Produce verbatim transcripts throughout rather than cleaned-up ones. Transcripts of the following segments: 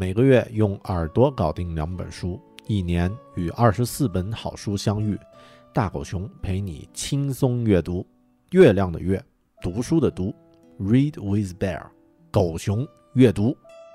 每个月用耳朵搞定两本书，一年与二十四本好书相遇。大狗熊陪你轻松阅读。月亮的月，读书的读 ，Read with Bear， 狗熊阅读。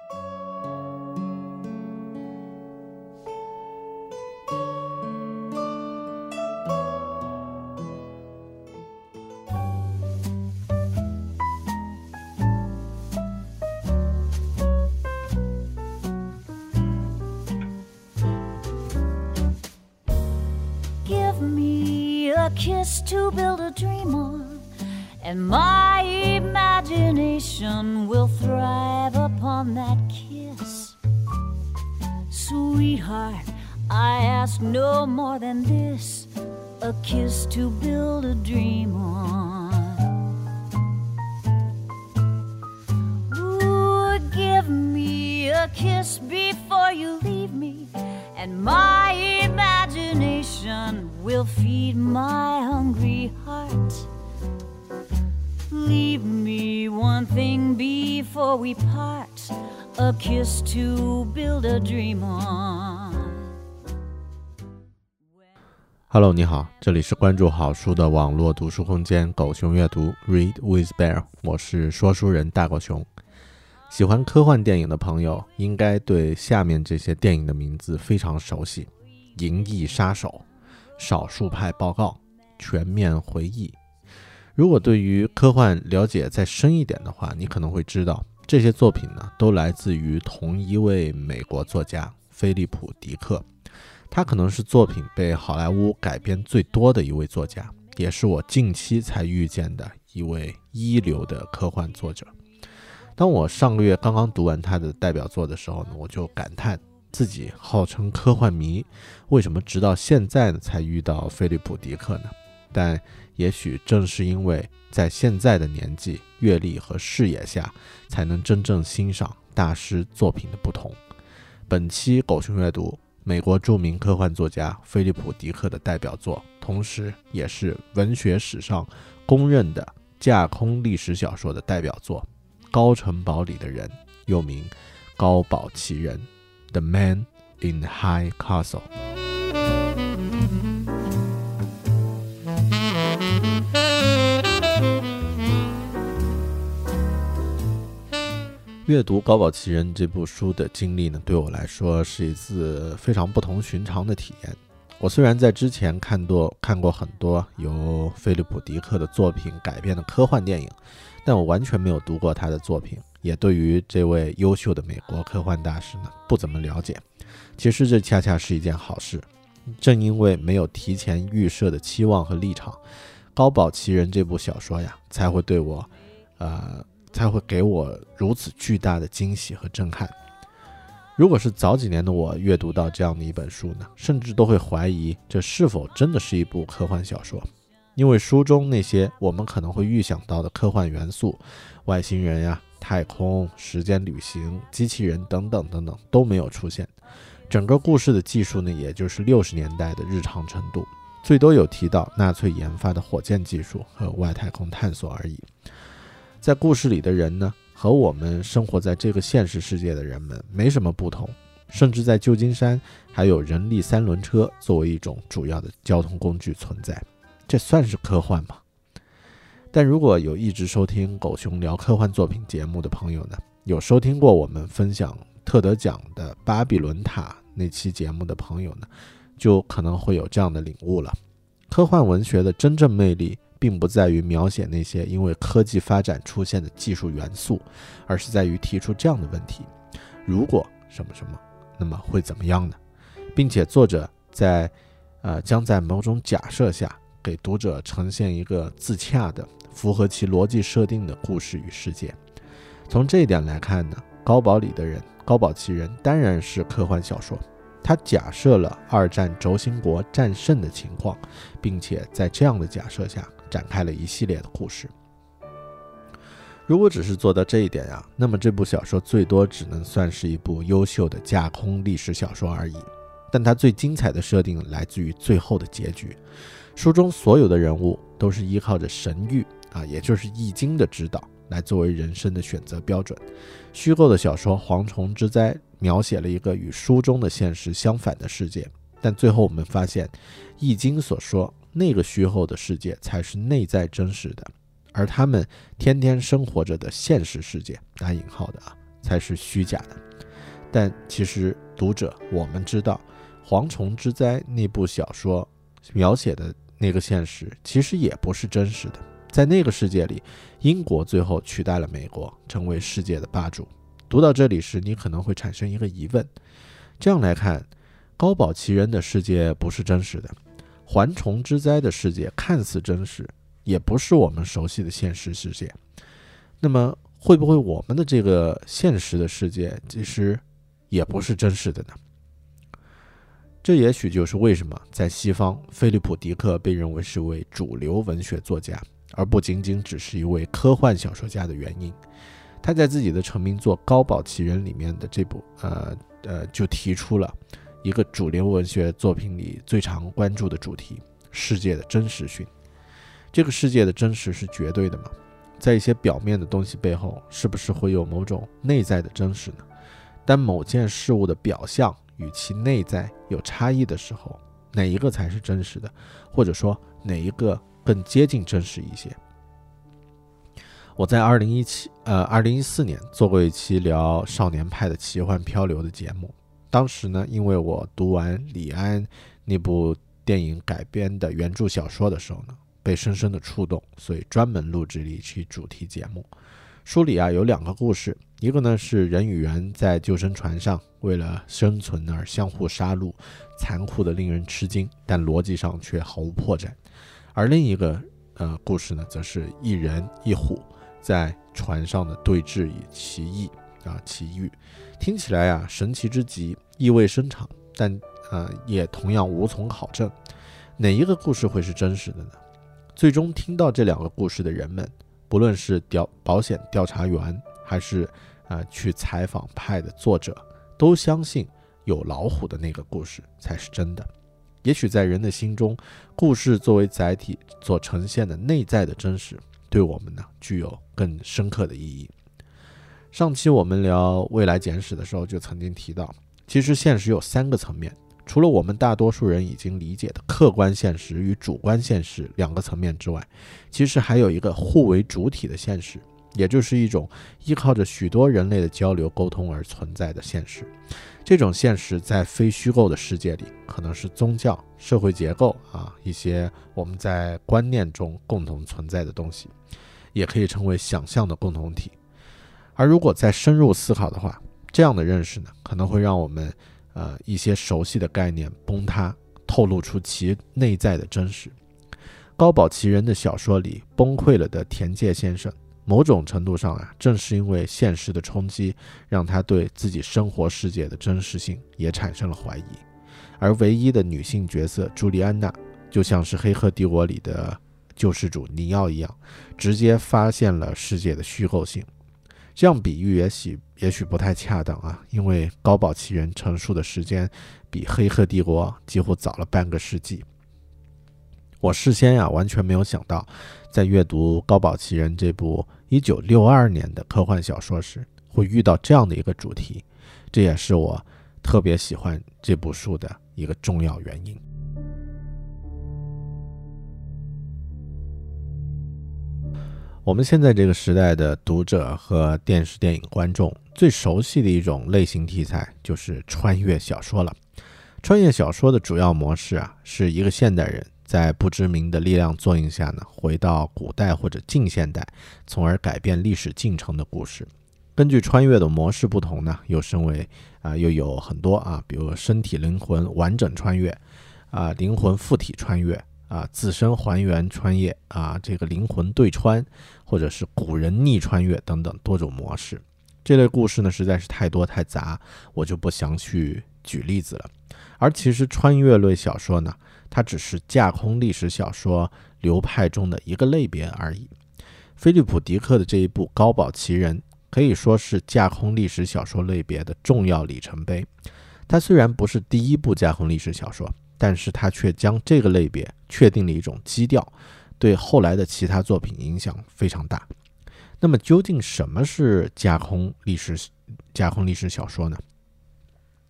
A kiss to build a dream on, and my imagination will thrive upon that kiss. Sweetheart, I ask no more than this, a kiss to build a dream on. Ooh, give me a kiss before you leave me, and my imagination will feed my hungry heart. Leave me one thing before we part, a kiss to build a dream on. Hello， 你好，这里是关注好书的网络读书空间狗熊阅读 Read with Bear， 我是说书人大狗熊。喜欢科幻电影的朋友应该对下面这些电影的名字非常熟悉：银翼杀手、少数派报告、全面回忆。如果对于科幻了解再深一点的话，你可能会知道这些作品呢都来自于同一位美国作家菲利普·迪克。他可能是作品被好莱坞改编最多的一位作家，也是我近期才遇见的一位一流的科幻作者。当我上个月刚刚读完他的代表作的时候呢，我就感叹自己号称科幻迷，为什么直到现在呢才遇到菲利普·迪克呢？但也许正是因为在现在的年纪、阅历和视野下，才能真正欣赏大师作品的不同。本期狗熊阅读，美国著名科幻作家菲利普·迪克的代表作，同时也是文学史上公认的架空历史小说的代表作《高城堡里的人》，又名《高堡奇人》The Man in the High Castle。 阅读《高堡奇人》这部书的经历呢，对我来说是一次非常不同寻常的体验。我虽然在之前看多看过很多由菲利普·迪克的作品改编的科幻电影，但我完全没有读过他的作品，也对于这位优秀的美国科幻大师呢不怎么了解。其实这恰恰是一件好事，正因为没有提前预设的期望和立场，《高堡奇人》这部小说呀，才会对我，呃，才会给我如此巨大的惊喜和震撼。如果是早几年的我阅读到这样的一本书呢，甚至都会怀疑这是否真的是一部科幻小说。因为书中那些我们可能会预想到的科幻元素，外星人呀、太空、时间旅行、机器人等等等等都没有出现。整个故事的技术呢，也就是六十年代的日常程度，最多有提到纳粹研发的火箭技术和外太空探索而已。在故事里的人呢，和我们生活在这个现实世界的人们没什么不同，甚至在旧金山还有人力三轮车作为一种主要的交通工具存在。这算是科幻吗？但如果有一直收听狗熊聊科幻作品节目的朋友呢，有收听过我们分享特德奖的巴比伦塔那期节目的朋友呢，就可能会有这样的领悟了。科幻文学的真正魅力并不在于描写那些因为科技发展出现的技术元素，而是在于提出这样的问题：如果什么什么，那么会怎么样呢？并且作者在呃将在某种假设下给读者呈现一个自洽的、符合其逻辑设定的故事与世界。从这一点来看呢，高堡里的人、高堡奇人当然是科幻小说。它假设了二战轴心国战胜的情况，并且在这样的假设下展开了一系列的故事。如果只是做到这一点啊，那么这部小说最多只能算是一部优秀的架空历史小说而已。但它最精彩的设定来自于最后的结局。书中所有的人物都是依靠着神谕啊，也就是易经的指导来作为人生的选择标准。虚构的小说《蝗虫之灾》 描写了一个与书中的现实相反的世界，但最后我们发现，易经所说那个虚构的世界才是内在真实的，而他们天天生活着的现实世界打引号的啊，才是虚假的。但其实读者，我们知道《蝗虫之灾》那部小说描写的那个现实其实也不是真实的。在那个世界里，英国最后取代了美国，成为世界的霸主。读到这里时，你可能会产生一个疑问，这样来看，高保奇人的世界不是真实的，蝗虫之灾的世界看似真实，也不是我们熟悉的现实世界。那么会不会我们的这个现实的世界其实也不是真实的呢？这也许就是为什么在西方，菲利普·迪克被认为是位主流文学作家，而不仅仅只是一位科幻小说家的原因。他在自己的成名作《高保奇人》里面的这部呃呃，就提出了一个主流文学作品里最常关注的主题：世界的真实性。这个世界的真实是绝对的吗？在一些表面的东西背后，是不是会有某种内在的真实呢？当某件事物的表象与其内在有差异的时候，哪一个才是真实的？或者说哪一个更接近真实一些？我在二零一七呃二零一四年做过一期聊少年派的奇幻漂流的节目。当时呢，因为我读完李安那部电影改编的原著小说的时候呢，被深深的触动，所以专门录制了一期主题节目。书里啊有两个故事，一个呢是人与猿在救生船上为了生存而相互杀戮，残酷的令人吃惊，但逻辑上却毫无破绽。而另一个呃故事呢，则是一人一虎在船上的对峙与奇异啊奇遇，听起来啊神奇之极，意味深长，但呃也同样无从考证，哪一个故事会是真实的呢？最终听到这两个故事的人们，不论是调保险调查员，还是呃去采访派的作者，都相信有老虎的那个故事才是真的。也许在人的心中，故事作为载体所呈现的内在的真实，对我们呢具有更深刻的意义。上期我们聊未来简史的时候就曾经提到，其实现实有三个层面，除了我们大多数人已经理解的客观现实与主观现实两个层面之外，其实还有一个互为主体的现实，也就是一种依靠着许多人类的交流沟通而存在的现实。这种现实在非虚构的世界里，可能是宗教、社会结构啊，一些我们在观念中共同存在的东西，也可以成为想象的共同体。而如果再深入思考的话，这样的认识呢，可能会让我们呃一些熟悉的概念崩塌，透露出其内在的真实。高保奇人的小说里崩溃了的田介先生，某种程度上啊，正是因为现实的冲击，让他对自己生活世界的真实性也产生了怀疑。而唯一的女性角色朱莉安娜，就像是《黑客帝国》里的救世主尼奥一样，直接发现了世界的虚构性。这样比喻也许也许不太恰当啊，因为高保奇人陈述的时间比《黑客帝国》几乎早了半个世纪。我事先呀、啊、完全没有想到，在阅读高保奇人这部一九六二年的科幻小说时，会遇到这样的一个主题，这也是我特别喜欢这部书的一个重要原因。我们现在这个时代的读者和电视电影观众最熟悉的一种类型题材就是穿越小说了。穿越小说的主要模式啊，是一个现代人在不知名的力量作用下呢，回到古代或者近现代，从而改变历史进程的故事。根据穿越的模式不同呢，又分为啊，又有很多啊，比如身体灵魂完整穿越啊，灵魂附体穿越啊，自身还原穿越啊，这个灵魂对穿，或者是古人逆穿越等等多种模式。这类故事呢实在是太多太杂，我就不详去举例子了。而其实穿越类小说呢，它只是架空历史小说流派中的一个类别而已。菲利普·迪克的这一部《高保奇人》可以说是架空历史小说类别的重要里程碑。它虽然不是第一部架空历史小说，但是它却将这个类别确定了一种基调，对后来的其他作品影响非常大。那么究竟什么是架空历史架空历史小说呢？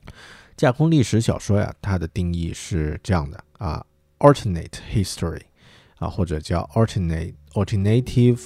架空历史小说呀，它的定义是这样的啊 ，alternate history 啊，或者叫 alternate alternative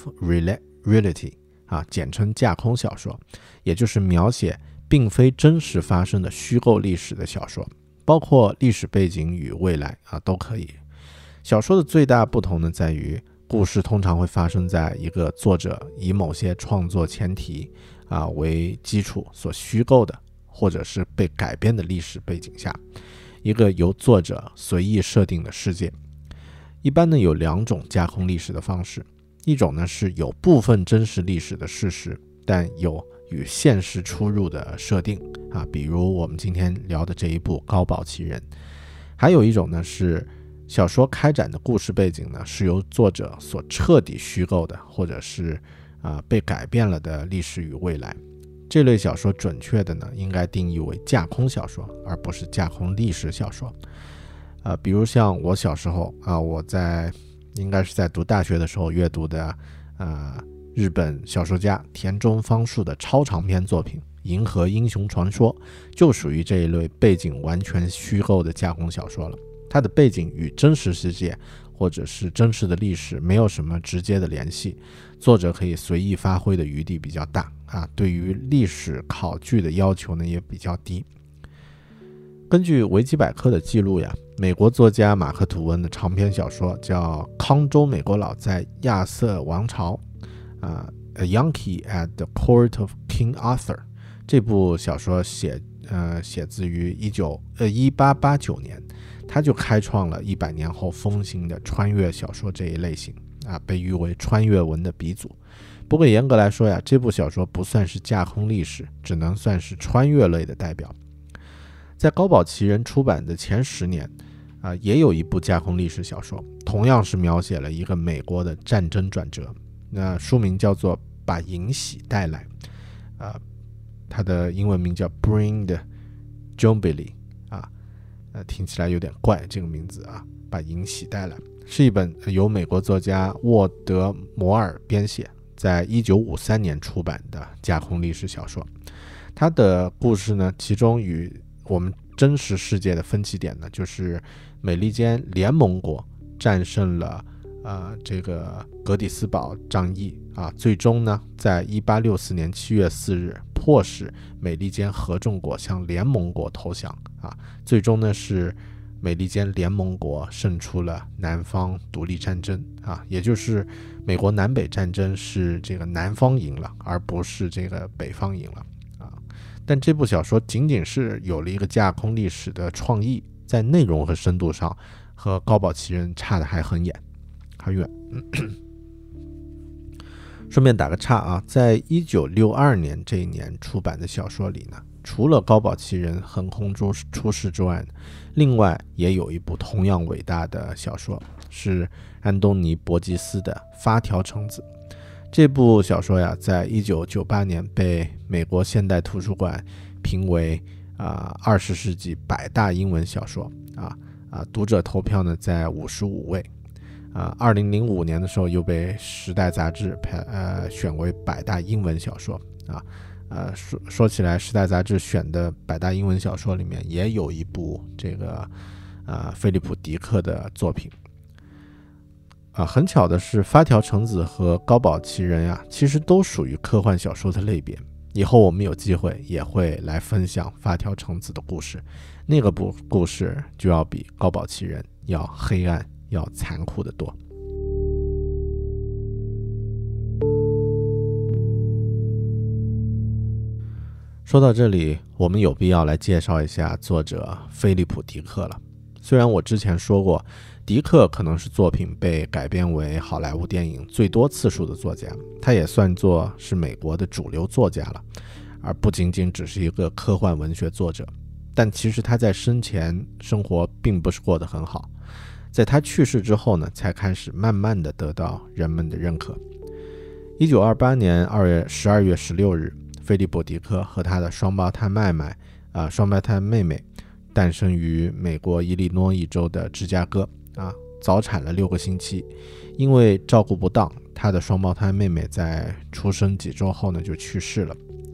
reality 啊，简称架空小说，也就是描写并非真实发生的虚构历史的小说，包括历史背景与未来啊都可以。小说的最大不同呢，在于故事通常会发生在一个作者以某些创作前提啊为基础所虚构的，或者是被改编的历史背景下，一个由作者随意设定的世界。一般呢有两种架空历史的方式，一种呢是有部分真实历史的事实，但有与现实出入的设定啊，比如我们今天聊的这一部《高堡奇人》。还有一种呢是小说开展的故事背景呢是由作者所彻底虚构的，或者是啊被改变了的历史与未来。这类小说准确的呢应该定义为架空小说，而不是架空历史小说。呃，比如像我小时候啊，我在应该是在读大学的时候阅读的呃日本小说家田中芳树的超长篇作品《银河英雄传说》，就属于这一类背景完全虚构的架空小说了。它的背景与真实世界或者是真实的历史没有什么直接的联系，作者可以随意发挥的余地比较大啊，对于历史考据的要求呢也比较低。根据维基百科的记录呀，美国作家马克·吐温的长篇小说叫《康州美国佬在亚瑟王朝》啊 ，A Yankee at the Court of King Arthur。这部小说写呃写自于一九呃一八八九年，他就开创了一百年后风行的穿越小说这一类型啊，被誉为穿越文的鼻祖。不过严格来说呀，这部小说不算是架空历史，只能算是穿越类的代表。在高堡奇人出版的前十年啊，也有一部架空历史小说，同样是描写了一个美国的战争转折。那书名叫做《把银喜带来》，啊，它的英文名叫 Bring the Jubilee 啊，呃，听起来有点怪这个名字啊，把银喜带来，是一本由美国作家沃德摩尔编写，在一九五三年出版的架空历史小说。它的故事呢，其中与我们真实世界的分歧点呢，就是美利坚联盟国战胜了呃这个格底斯堡战役啊，最终呢，在一八六四年七月四日迫使美利坚合众国向联盟国投降啊，最终呢是美利坚联盟国胜出了南方独立战争啊，也就是美国南北战争是这个南方赢了，而不是这个北方赢了啊。但这部小说仅仅是有了一个架空历史的创意，在内容和深度上和高堡奇人差得还很远很远。顺便打个岔啊，在一九六二年这一年出版的小说里呢，除了高堡奇人横空出世之外，另外也有一部同样伟大的小说，是安东尼·伯吉斯的《发条橙子》。这部小说呀，在一九九八年被美国现代图书馆评为啊二十世纪百大英文小说啊啊，读者投票呢在五十五位啊。二零零五年的时候又被《时代》杂志排呃选为百大英文小说啊。呃，说说起来，《时代》杂志选的百大英文小说里面也有一部这个呃菲利普·迪克的作品。啊，很巧的是，发条橙子和高堡奇人呀，其实都属于科幻小说的类别。以后我们有机会也会来分享发条橙子的故事，那个部故事就要比高堡奇人要黑暗、要残酷得多。说到这里，我们有必要来介绍一下作者菲利普·迪克了。虽然我之前说过，迪克可能是作品被改编为好莱坞电影最多次数的作家，他也算作是美国的主流作家了，而不仅仅只是一个科幻文学作者。但其实他在生前生活并不是过得很好，在他去世之后呢，才开始慢慢的得到人们的认可。一九二八年二月十二月十六日，菲利普·迪克和他的双胞胎妹妹啊、呃，双胞胎妹妹诞生于美国伊利诺伊州的芝加哥啊，早产了六个星期。因为照顾不当，他的双胞胎妹妹在出生几周后呢就去世了。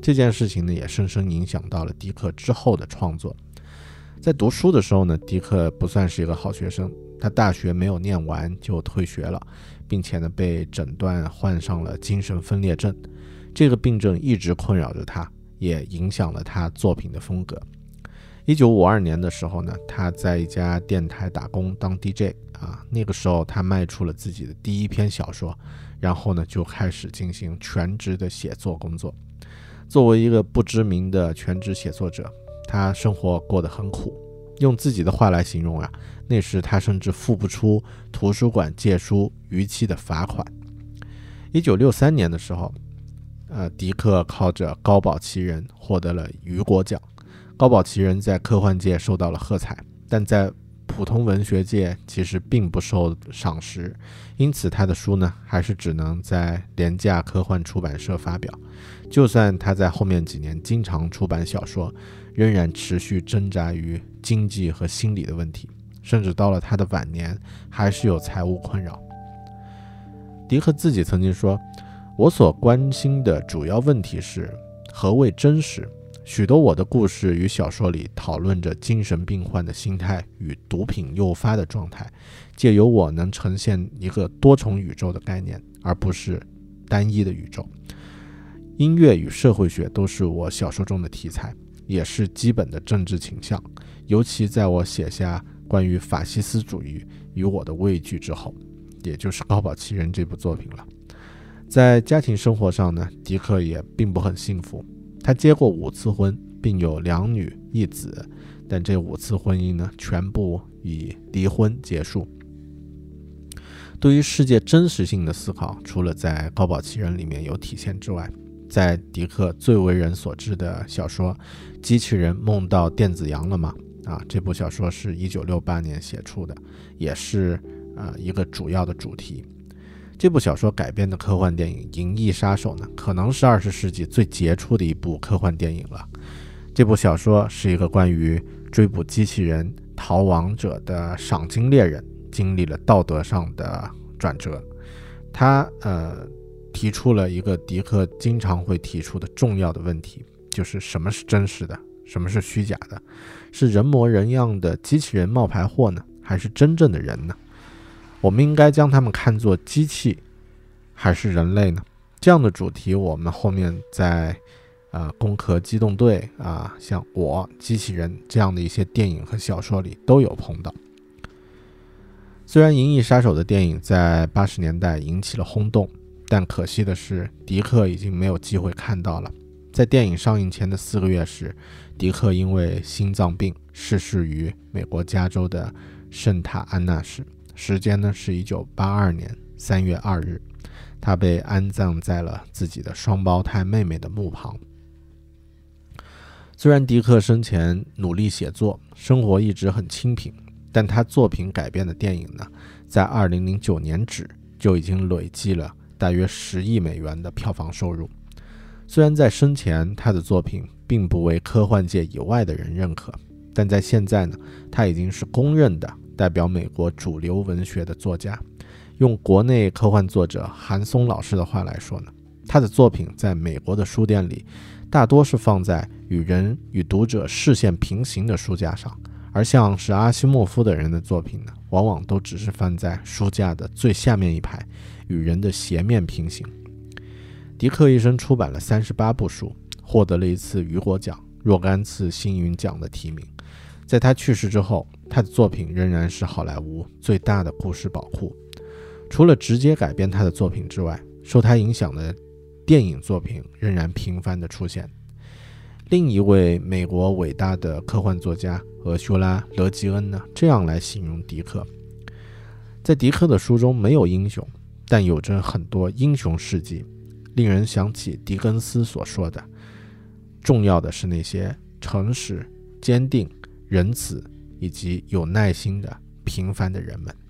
这件事情呢，也深深影响到了迪克之后的创作。在读书的时候呢，迪克不算是一个好学生，他大学没有念完就退学了，并且呢被诊断患上了精神分裂症。这个病症一直困扰着他，也影响了他作品的风格。一九五二年的时候呢，他在一家电台打工当 D J 啊，那个时候他卖出了自己的第一篇小说，然后呢就开始进行全职的写作工作。作为一个不知名的全职写作者，他生活过得很苦，用自己的话来形容啊，那时他甚至付不出图书馆借书逾期的罚款。一九六三年的时候，呃，迪克靠着《高堡奇人》获得了雨果奖。《高堡奇人》在科幻界受到了喝彩，但在普通文学界其实并不受赏识，因此他的书呢，还是只能在廉价科幻出版社发表。就算他在后面几年经常出版小说，仍然持续挣扎于经济和心理的问题，甚至到了他的晚年，还是有财务困扰。迪克自己曾经说，我所关心的主要问题是何谓真实。许多我的故事与小说里讨论着精神病患的心态与毒品诱发的状态，借由我能呈现一个多重宇宙的概念，而不是单一的宇宙。音乐与社会学都是我小说中的题材，也是基本的政治倾向，尤其在我写下关于法西斯主义与我的畏惧之后，也就是《高堡奇人》这部作品了。在家庭生活上呢，迪克也并不很幸福。他结过五次婚，并有两女一子，但这五次婚姻呢，全部以离婚结束。对于世界真实性的思考，除了在《高堡奇人》里面有体现之外，在迪克最为人所知的小说《机器人梦到电子羊了吗》啊，这部小说是一九六八年写出的，也是呃一个主要的主题。这部小说改编的科幻电影《银翼杀手》呢，可能是二十世纪最杰出的一部科幻电影了。这部小说是一个关于追捕机器人逃亡者的赏金猎人经历了道德上的转折。他呃提出了一个迪克经常会提出的重要的问题，就是什么是真实的，什么是虚假的？是人模人样的机器人冒牌货呢，还是真正的人呢？我们应该将他们看作机器还是人类呢？这样的主题我们后面在呃攻壳机动队啊，像我机器人这样的一些电影和小说里都有碰到。虽然《银翼杀手》的电影在八十年代引起了轰动，但可惜的是迪克已经没有机会看到了。在电影上映前的四个月时，迪克因为心脏病逝世于美国加州的圣塔安娜市，时间呢是一九八二年三月二日，他被安葬在了自己的双胞胎妹妹的墓旁。虽然迪克生前努力写作，生活一直很清贫，但他作品改编的电影呢，在二零零九年止就已经累计了大约十亿美元的票房收入。虽然在生前他的作品并不为科幻界以外的人认可，但在现在呢，他已经是公认的代表美国主流文学的作家。用国内科幻作者韩松老师的话来说呢，他的作品在美国的书店里大多是放在与人与读者视线平行的书架上，而像是阿西莫夫的人的作品呢，往往都只是放在书架的最下面一排，与人的斜面平行。迪克一生出版了三十八部书，获得了一次雨果奖、若干次星云奖的提名。在他去世之后，他的作品仍然是好莱坞最大的故事宝库。除了直接改编他的作品之外，受他影响的电影作品仍然频繁地出现。另一位美国伟大的科幻作家俄修拉·勒吉恩呢，这样来形容迪克：在迪克的书中没有英雄，但有着很多英雄事迹，令人想起狄更斯所说的，重要的是那些诚实、坚定、仁慈以及有耐心的平凡的人们。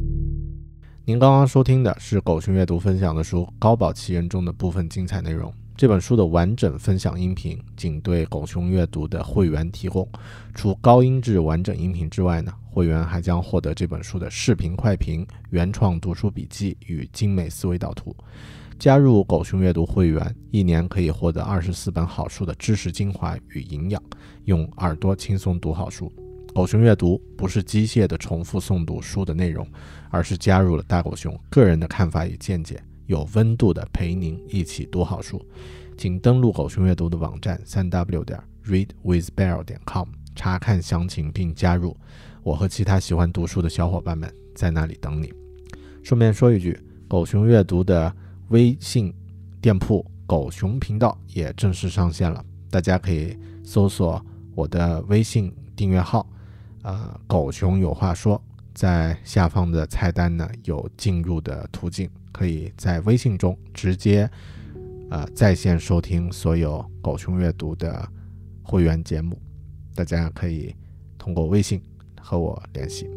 您刚刚收听的是狗熊阅读分享的书《高堡奇人》中的部分精彩内容。 这本书的完整分享音频仅对狗熊阅读的会员提供，除高音质完整音频之外呢，会员还将获得这本书的视频快评、原创读书笔记与精美思维导图。加入狗熊阅读会员，一年可以获得二十四本好书的知识精华与营养，用耳朵轻松读好书。狗熊阅读不是机械的重复诵读书的内容，而是加入了大狗熊个人的看法与见解，有温度的陪您一起读好书。请登录狗熊阅读的网站 三 w 点 read with bear 点 com 查看详情并加入，我和其他喜欢读书的小伙伴们在那里等你。顺便说一句，狗熊阅读的微信店铺狗熊频道也正式上线了，大家可以搜索我的微信订阅号呃，狗熊有话说，在下方的菜单呢有进入的途径，可以在微信中直接呃在线收听所有狗熊阅读的会员节目，大家可以通过微信和我联系。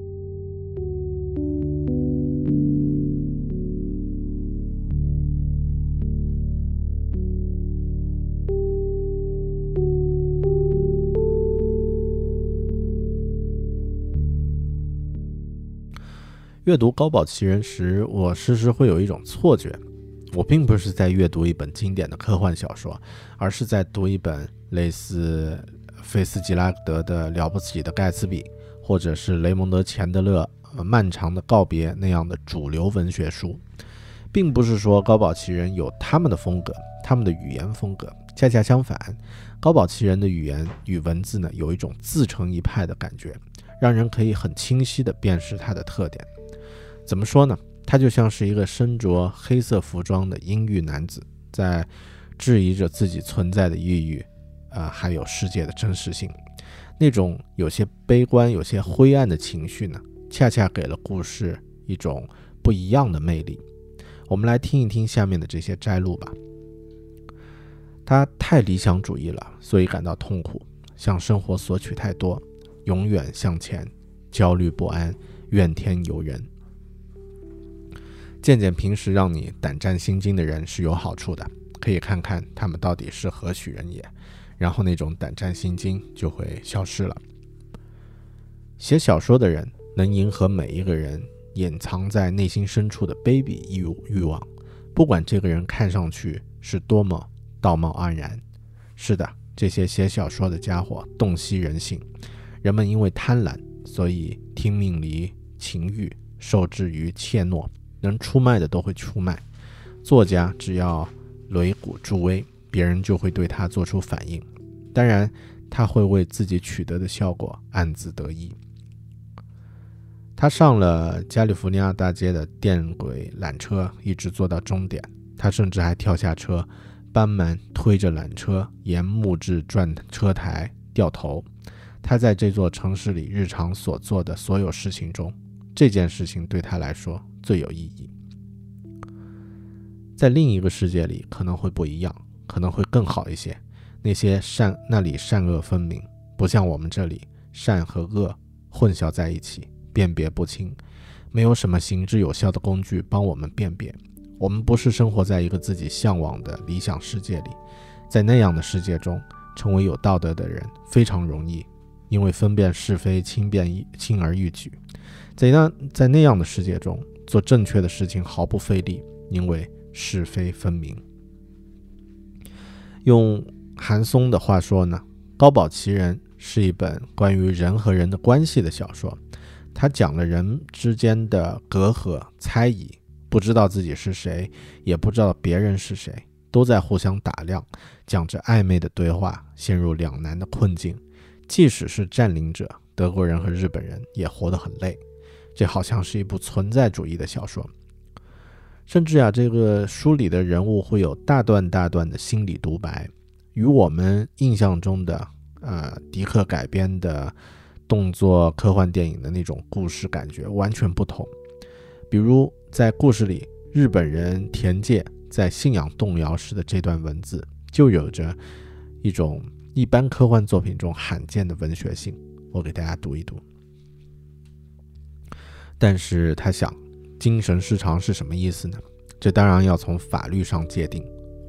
阅读高堡奇人时，我时时会有一种错觉，我并不是在阅读一本经典的科幻小说，而是在读一本类似菲斯吉拉德的了不起的盖茨比，或者是雷蒙德钱德勒漫长的告别那样的主流文学书。并不是说高堡奇人有他们的风格，他们的语言风格，恰恰相反，高堡奇人的语言与文字呢，有一种自成一派的感觉，让人可以很清晰地辨识它的特点。怎么说呢？他就像是一个身着黑色服装的阴郁男子，在质疑着自己存在的意义，呃，还有世界的真实性。那种有些悲观、有些灰暗的情绪呢，恰恰给了故事一种不一样的魅力。我们来听一听下面的这些摘录吧。他太理想主义了，所以感到痛苦，向生活索取太多，永远向前，焦虑不安，怨天尤人。见见平时让你胆战心惊的人是有好处的，可以看看他们到底是何许人也，然后那种胆战心惊就会消失了。写小说的人能迎合每一个人隐藏在内心深处的卑鄙欲望，不管这个人看上去是多么道貌岸然。是的，这些写小说的家伙洞悉人性，人们因为贪婪，所以听命于情欲，受制于怯懦，能出卖的都会出卖。作家只要擂鼓助威，别人就会对他做出反应，当然他会为自己取得的效果暗自得意。他上了加利福尼亚大街的电轨缆车，一直坐到终点，他甚至还跳下车，班曼推着缆车沿木质转车台掉头。他在这座城市里日常所做的所有事情中，这件事情对他来说最有意义。在另一个世界里可能会不一样，可能会更好一些。那些善那里善恶分明，不像我们这里善和恶混淆在一起，辨别不清。没有什么行之有效的工具帮我们辨别。我们不是生活在一个自己向往的理想世界里，在那样的世界中，成为有道德的人非常容易，因为分辨是非轻便轻而易举。在那在那样的世界中，做正确的事情毫不费力，因为是非分明。用韩松的话说呢，高堡奇人是一本关于人和人的关系的小说。他讲了人之间的隔阂、猜疑，不知道自己是谁，也不知道别人是谁，都在互相打量，讲着暧昧的对话，陷入两难的困境。即使是占领者，德国人和日本人也活得很累。这好像是一部存在主义的小说。甚至啊，这个书里的人物会有大段大段的心理独白，与我们印象中的呃迪克改编的动作科幻电影的那种故事感觉完全不同。比如在故事里，日本人田介在信仰动摇时的这段文字，就有着一种一般科幻作品中罕见的文学性。我给大家读一读。但是他想，精神失常是什么意思呢？这当然要从法律上界定。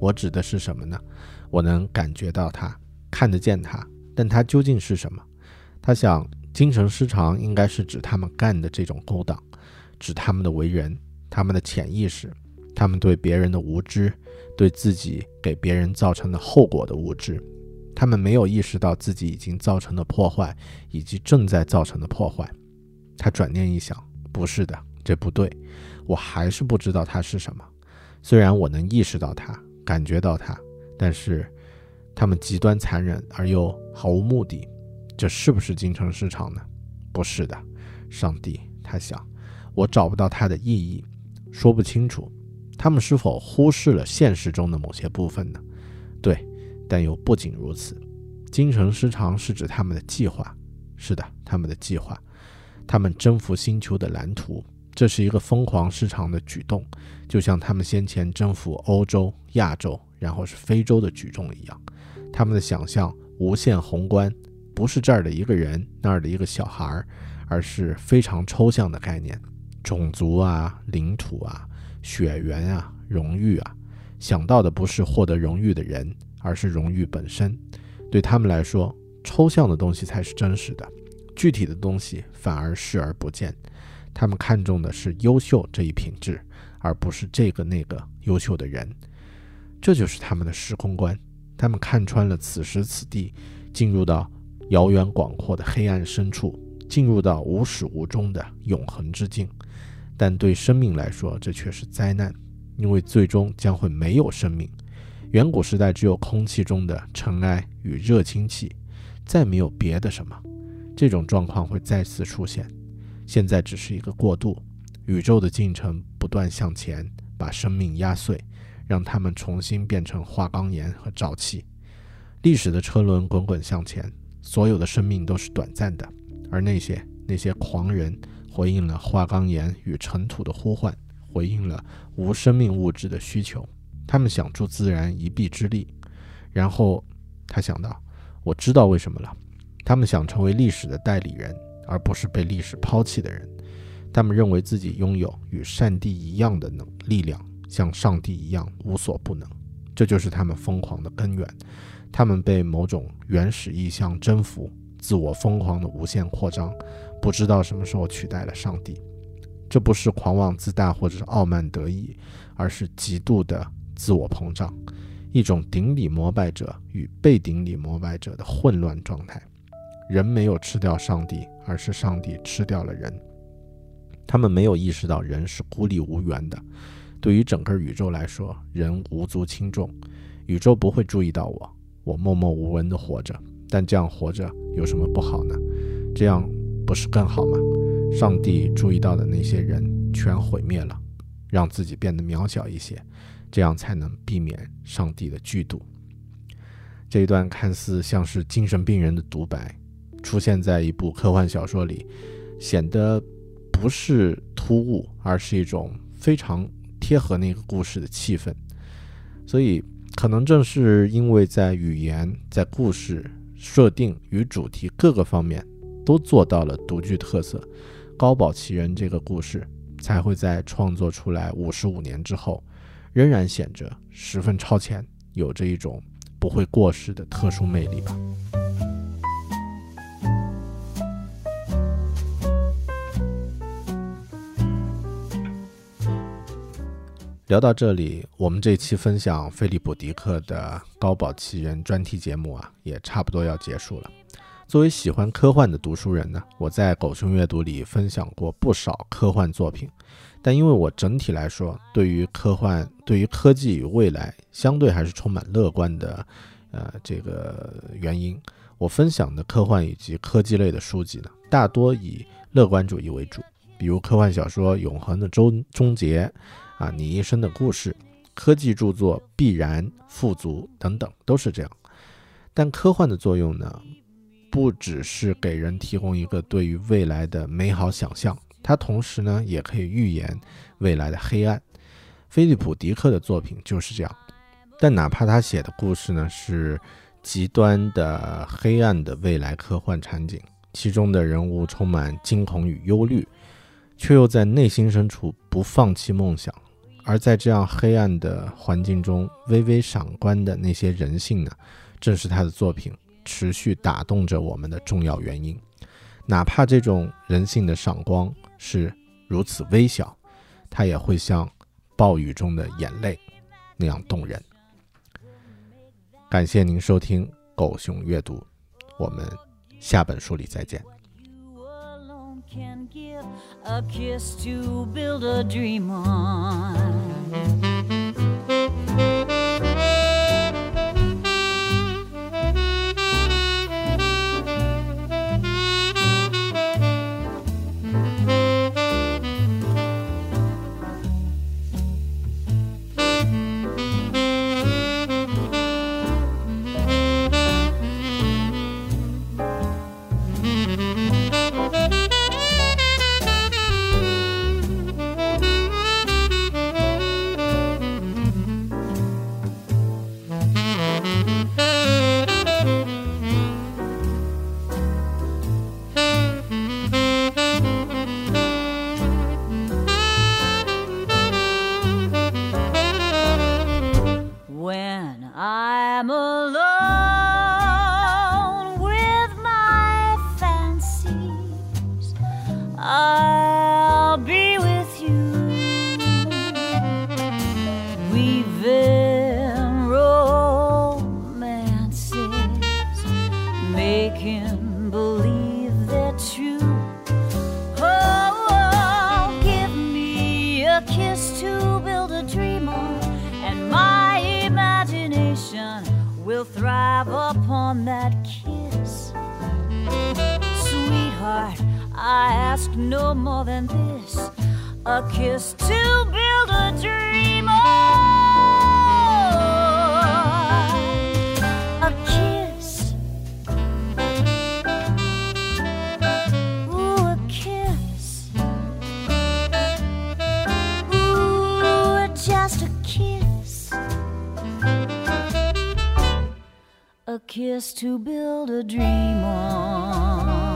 我指的是什么呢？我能感觉到它，看得见它，但它究竟是什么？他想，精神失常应该是指他们干的这种勾当，指他们的为人，他们的潜意识，他们对别人的无知，对自己给别人造成的后果的无知。他们没有意识到自己已经造成的破坏，以及正在造成的破坏。他转念一想，不是的，这不对，我还是不知道它是什么。虽然我能意识到它，感觉到它，但是他们极端残忍而又毫无目的，这是不是精神失常呢？不是的，上帝，他想，我找不到它的意义，说不清楚。他们是否忽视了现实中的某些部分呢？对，但又不仅如此。精神失常是指他们的计划，是的，他们的计划，他们征服星球的蓝图，这是一个疯狂失常的举动，就像他们先前征服欧洲、亚洲，然后是非洲的举动一样。他们的想象无限宏观，不是这儿的一个人，那儿的一个小孩，而是非常抽象的概念，种族啊、领土啊、血缘啊、荣誉啊。想到的不是获得荣誉的人，而是荣誉本身。对他们来说，抽象的东西才是真实的，具体的东西反而视而不见。他们看重的是优秀这一品质，而不是这个那个优秀的人。这就是他们的时空观。他们看穿了此时此地，进入到遥远广阔的黑暗深处，进入到无始无终的永恒之境。但对生命来说，这却是灾难，因为最终将会没有生命。远古时代只有空气中的尘埃与热氢气，再没有别的什么。这种状况会再次出现，现在只是一个过渡。宇宙的进程不断向前，把生命压碎，让它们重新变成花岗岩和沼气。历史的车轮滚滚向前，所有的生命都是短暂的，而那些那些狂人回应了花岗岩与尘土的呼唤，回应了无生命物质的需求。他们想助自然一臂之力。然后他想到，我知道为什么了。他们想成为历史的代理人，而不是被历史抛弃的人。他们认为自己拥有与上帝一样的能力量，像上帝一样无所不能。这就是他们疯狂的根源。他们被某种原始意象征服，自我疯狂的无限扩张，不知道什么时候取代了上帝。这不是狂妄自大或者是傲慢得意，而是极度的自我膨胀，一种顶礼膜拜者与被顶礼膜拜者的混乱状态。人没有吃掉上帝，而是上帝吃掉了人。他们没有意识到人是孤立无援的。对于整个宇宙来说，人无足轻重。宇宙不会注意到我，我默默无闻地活着。但这样活着有什么不好呢？这样不是更好吗？上帝注意到的那些人全毁灭了，让自己变得渺小一些，这样才能避免上帝的嫉妒。这一段看似像是精神病人的独白，出现在一部科幻小说里，显得不是突兀，而是一种非常贴合那个故事的气氛。所以可能正是因为在语言、在故事设定与主题各个方面都做到了独具特色，高保奇人这个故事才会在创作出来五十五年之后，仍然显着十分超前，有着一种不会过时的特殊魅力吧。聊到这里，我们这期分享菲利普·迪克的高保奇人专题节目啊，也差不多要结束了。作为喜欢科幻的读书人呢，我在狗熊阅读里分享过不少科幻作品，但因为我整体来说对于科幻、对于科技与未来相对还是充满乐观的呃这个原因，我分享的科幻以及科技类的书籍呢，大多以乐观主义为主，比如科幻小说《永恒的终终结》啊，你一生的故事，科技著作《必然》、富足等等，都是这样。但科幻的作用呢，不只是给人提供一个对于未来的美好想象，它同时呢，也可以预言未来的黑暗。菲利普·迪克的作品就是这样。但哪怕他写的故事呢，是极端的黑暗的未来科幻场景，其中的人物充满惊恐与忧虑，却又在内心深处不放弃梦想， 而在这样黑暗的环境中，微微闪光的那些人性呢，正是他的作品持续打动着我们的重要原因。哪怕这种人性的闪光是如此微小，它也会像暴雨中的眼泪那样动人。感谢您收听狗熊阅读，我们下本书里再见。 Can give a kiss to build a dream on. I'm alone with my fancies, I'll be with you, weaving romances, making believe they're true. Oh, give me a kiss to build a dream on, and my imagination will thrive upon that kiss. Sweetheart, I ask no more than this, a kiss to build a dream on. A kiss. Ooh, a kiss. Ooh, just a kiss. A kiss to build a dream on.